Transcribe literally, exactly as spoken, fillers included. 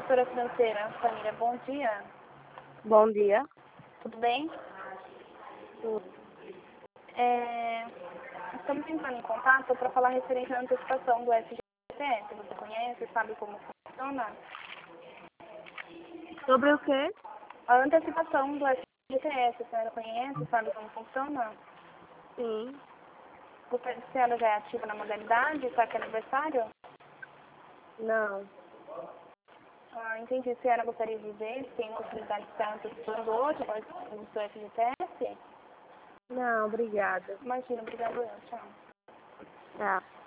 Consultora financeira, família, bom dia. Bom dia. Tudo bem? Tudo. É, estamos entrando em contato para falar referente à antecipação do F G T S. Você conhece, sabe como funciona? Sobre o quê? A antecipação do F G T S, a senhora conhece, sabe como funciona? Sim. Você, a senhora já é ativa na modalidade? Está aqui aniversário? Não. Ah, entendi. A senhora gostaria de ver se tem possibilidade de estar antecipando hoje o seu F G T S? Não, obrigada. Imagina, obrigada. Tchau. Tá.